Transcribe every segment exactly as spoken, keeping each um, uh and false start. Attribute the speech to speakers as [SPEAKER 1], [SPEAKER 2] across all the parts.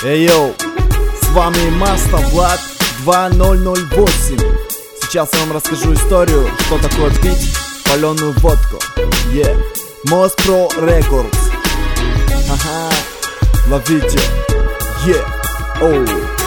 [SPEAKER 1] Эй, йоу, с вами Маста Влад два ноль ноль восемь. Сейчас я вам расскажу историю, что такое пить паленую водку. Yeah. Mostpro Records. Ага, ловите. Yeah. Oh.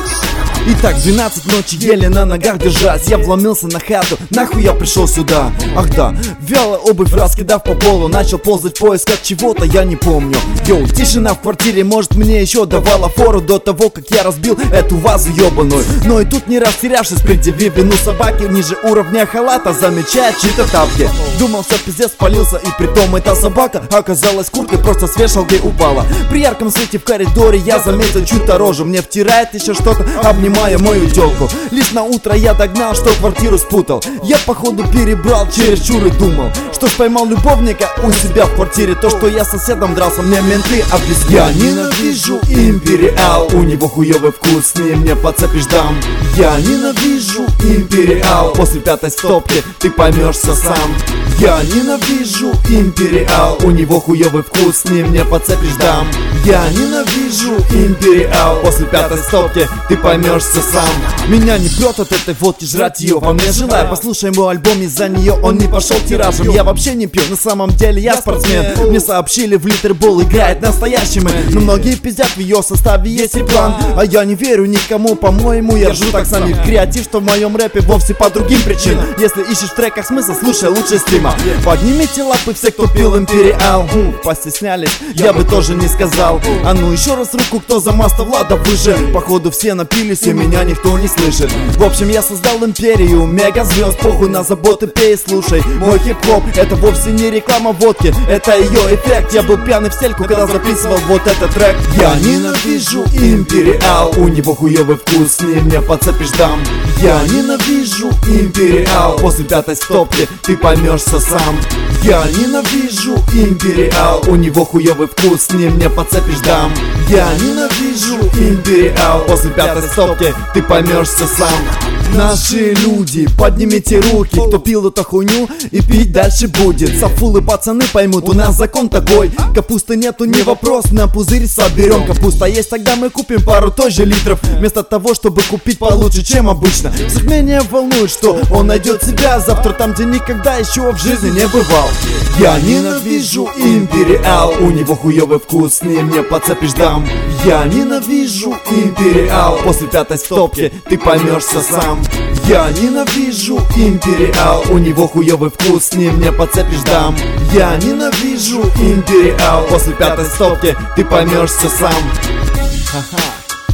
[SPEAKER 1] Итак, двенадцать ночи еле на ногах держась. Я вломился на хату, нахуй я пришел сюда. Ах да, вяло обувь раскидав по полу, начал ползать в поисках чего-то, я не помню. Йоу, тишина в квартире, может мне еще давала фору до того, как я разбил эту вазу ебаную. Но и тут не растерявшись, предъявив вину собаки ниже уровня халата, замечает чьи-то тапки. Думал, все пиздец, спалился, и притом эта собака оказалась курткой, просто с вешалки упала. При ярком свете в коридоре я заметил чью-то рожу, мне втирает еще что-то, обнимая мою тёлку. Лишь на утро я догнал, что квартиру спутал. Я походу перебрал чересчур и думал, что ж поймал любовника у себя в квартире. То, что я с соседом дрался, мне менты объяснили. Я ненавижу Империал, у него хуёвый вкус, с ним мне подцепишь дам. Я ненавижу Империал, после пятой стопки ты поймешься сам. Я ненавижу Империал, у него хуёвый вкус, с ним мне подцепишь дам. Я ненавижу Империал, после пятой стопки ты поймешься сам. Меня не прет от этой водки, жрать ее во мне желаю. Послушай мой альбом, из-за нее он не пошел тиражем. Я вообще не пью, на самом деле я спортсмен. Мне сообщили, в Литербол играет настоящий мэн. Но многие пиздят, в ее составе есть и план. А я не верю никому, по-моему, я ржу так сами. Креатив, что в моем рэпе вовсе по другим причинам. Если ищешь в треках смысл, слушай лучше стрима. Поднимите лапы все, кто пил Империал. Хм, постеснялись, я бы тоже не сказал. А ну еще раз руку, кто за Маста Влада выше. Походу все напились, и меня никто не слышит. В общем, я создал империю мега звезд, похуй на заботы, пей, слушай. Мой хип-хоп, это вовсе не реклама водки, это ее эффект. Я был пьяный в стельку, когда записывал вот этот трек. Я ненавижу Империал, у него хуёвый вкус, с ним мне подцепишь дам. Я ненавижу Империал, после пятой стопки ты поймешься сам. Я ненавижу Империал, у него хуёвый вкус, с ним мне подцепишь дам. Я ненавижу Империал, после пятой стопки ты поймешься сам. Наши люди, поднимите руки, кто пил эту хуйню и пить дальше будет. Сафулы пацаны поймут, у нас закон такой. Капусты нету, не вопрос, на пузырь соберем. Капуста есть, тогда мы купим пару той же литров, вместо того, чтобы купить получше, чем обычно. Всех менее волнует, что он найдет себя завтра там, где никогда еще в жизни не бывал. Я ненавижу Империал, у него хуёвый вкус, с ним мне подцепишь дам. Я ненавижу Империал, после пятой стопки ты поймешься сам. Я ненавижу Империал, у него хуёвый вкус, с ним мне подцепишь дам. Я ненавижу Империал, после пятой стопки ты поймешься сам. Ха-ха.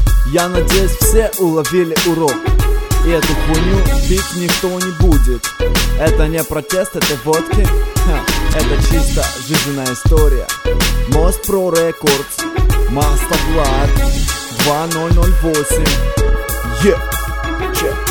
[SPEAKER 1] Я надеюсь, все уловили урок, и эту хуйню пить никто не будет. Это не протест этой водки, ха, это чисто жизненная история. Mostpro Records, Маста Влад два ноль ноль восемь. Yeah, check.